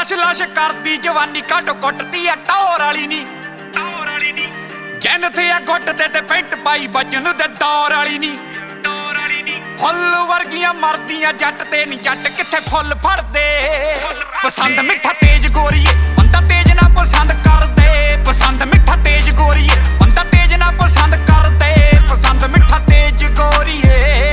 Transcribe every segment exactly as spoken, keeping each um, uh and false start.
Lush lush करदी जवानी काटो कुटदी है टौर वाली नी टौर वाली नी जैन थे गुट ते ते पेंट पाई बजन दे दौर वाली नी दौर वाली नी फुल वर्गियां मरदियां जट ते नी जट किथे फुल फड़दे पसंद मिठा तेज गोरीए बंदा तेज ना पसंद कर दे पसंद मिठा तेज गोरीए बंदा तेज ना पसंद कर दे पसंद मिठा तेज गोरीए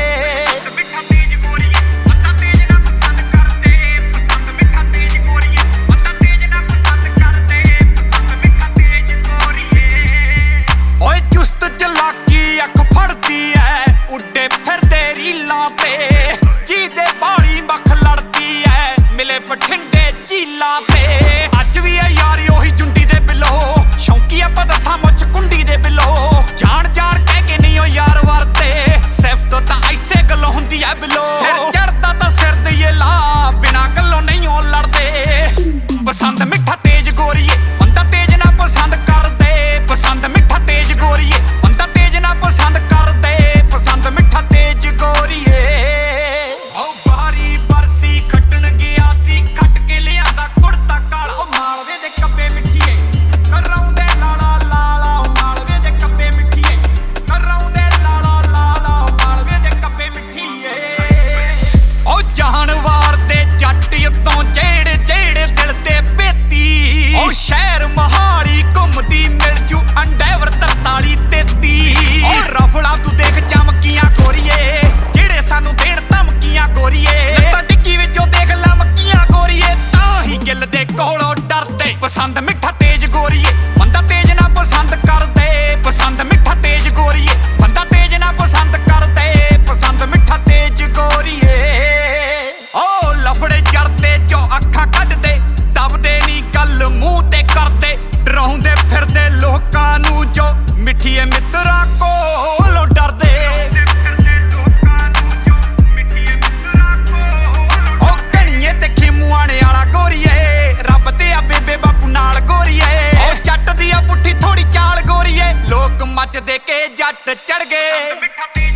बठिंडे झीलां ते अज भी है यारी ओही जुंडी दे बिलो शौकी आ दसां मुछ कुंडी दे बिलो जान जान कह के नहीं ओ यार वरते सिफ्त तां ऐसे गल्लों हुंदी है बिलो सिर चढ़दा तां सिर दईए ला बिना गल्लों नहीं ओ लड़दे पसंद मिठा तेज गोरीए बंदा तेज ना पसंद कर दे पसंद मिठा तेज गोरीए बंदा तेज ना पसंद कर दे पसंद मिठा तेज गोरीए ओ बारी बरसी खटन गया खट के लिया कुड़ता काला मालवे दे कब्बे मिठीए कराउंदे लाला लाला मालवे दे कब्बे मिठीए कराउंदे लाला लाला मालवे दे कब्बे मिठीए ओ जानवर ते जट उत्तों जेड़े जेड़े दिल ते बेती ओ शहर महाली घुमदी मिल जू अंडेवर तरताली तेती ओ रफड़ा तू देख चमकियां गोरीए जेड़े सानू देण धमकियां गोरीए लत्तां डिग्गी विचों देख लमकियां गोरीए गिल दे कोलों डरदे पसंद मिठा तेज गोरीए बंदा तेज ना पसंद कर दे पसंद मिठा तेज गोरीए बंदा तेज ना पसंद कर दे पसंद मिठा तेज गोरीए ओ लफड़े जड़दे जो अखां कढदे दबदे नी गल मूंह ते करदे डराउंदे फिरदे लोकां नूं जो मिठीए मित्तरां कोलों डरदे लोग मच दे के जट चढ़ गए।